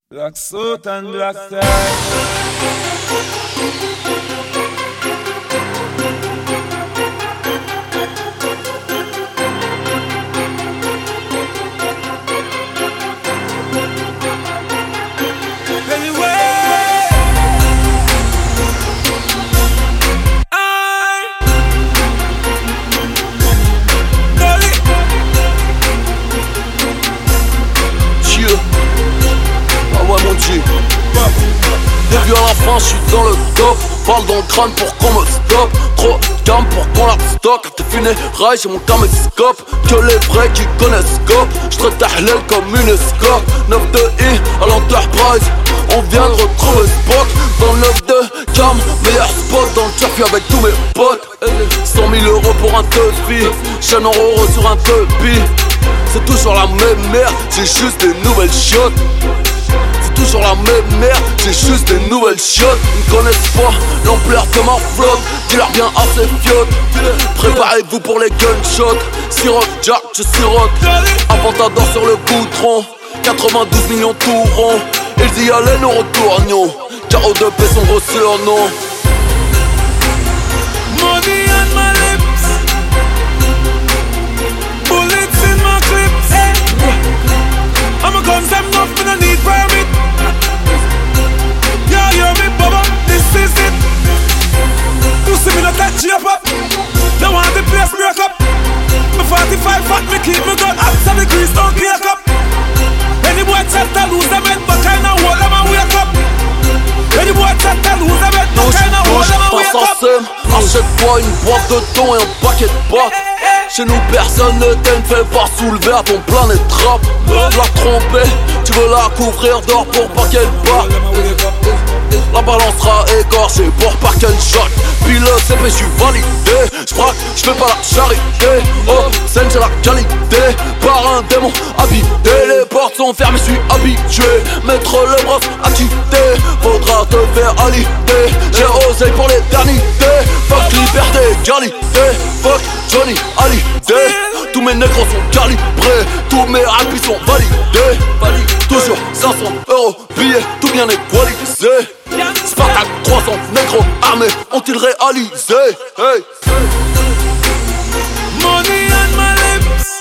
Black suit and black tie. Depuis à la fin, je suis dans le top. Parle dans le crâne pour qu'on me stoppe. Trop de gamme pour qu'on la stocke. T'es funérailles, j'ai mon caméscope. Que les vrais qui connaissent scope. J'traite ta halal comme une escorte. 9 de I à l'Enterprise. On vient de retrouver Spock. Dans le 9 de cam, meilleur spot. Dans le turf avec tous mes potes. 100 000 euros pour un teufy. Chaîne en euros sur un teupy. C'est toujours la même merde, j'ai juste des nouvelles chiottes. C'est toujours la même merde, j'ai juste des nouvelles chiottes. Ils ne connaissent pas l'ampleur de ma flotte. Dis-leur bien assez fiotte. Préparez-vous pour les gunshots. Sirote, Jack, je sirote. Aventador sur le goudron. 92 millions tout rond. Ils y allaient, nous retournions. Carreau de paix, son gros surnom. Money on my lips. Bullets in my clips. I'm a guns, I'm not finna need permit. Yeah, hear me, Baba, this is it. You see me not that chip up. Now want the place break up. My 45 fat, me keep me gun up. So the grease don't cake up. Any boy chat to lose them head, but kinda hold them and wake up. Any boy chat to lose them head, but kinda hold them and wake up. Achète-toi une boîte de thon et un paquet de pâtes. Chez nous personne ne t'aime, fais pas soulever à ton planète trap. La tromper, tu veux la couvrir d'or pour pas qu'elle parte. La balance sera écorchée pour pas qu'elle choque. Puis le CP je suis validé. J'braque, j'fais pas la charité. Oh, scène j'ai la qualité. Par un démon habité. Les portes sont fermées, je suis habitué. Mettre le bras à quitter. Faudra te faire alité. J'ai osé pour l'éternité. Fuck liberté, égalité. Fuck Johnny Hallyday. Tous mes négros sont calibrés. Tous mes rapis sont validés. Toujours 500 euros billets, tout bien égalisé. Spartak 300 négros armés ont-ils réalisé? Hey. Money on my lips.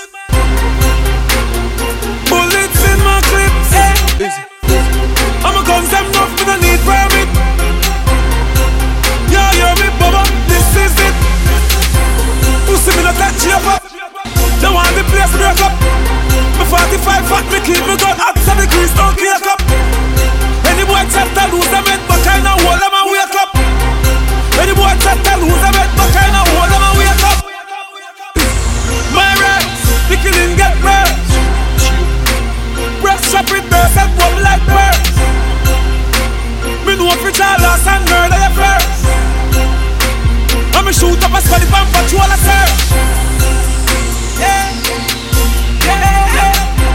Bullets in my clips. I'm a guns, I'm not finna need permit. Yeah, hear me, Baba, this is it. You see me not that chip up. They want the place break up. My 45 fat, me keep me gun up. So the grease don't cake up. Any boy chat to lose them head, but kinda hold them and wake up. Any boy chat to lose them head, but kinda hold them and wake up. My rights, the killing get merged. Breath shop with birds and bubble like birds. Me know if it's all lost and murder the first. And me shoot up a squad if I'm patrol a search. Yeah, yeah.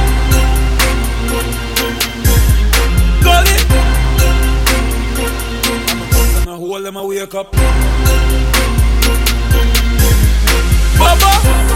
Gully. I'm gonna hold them and wake up. Baba.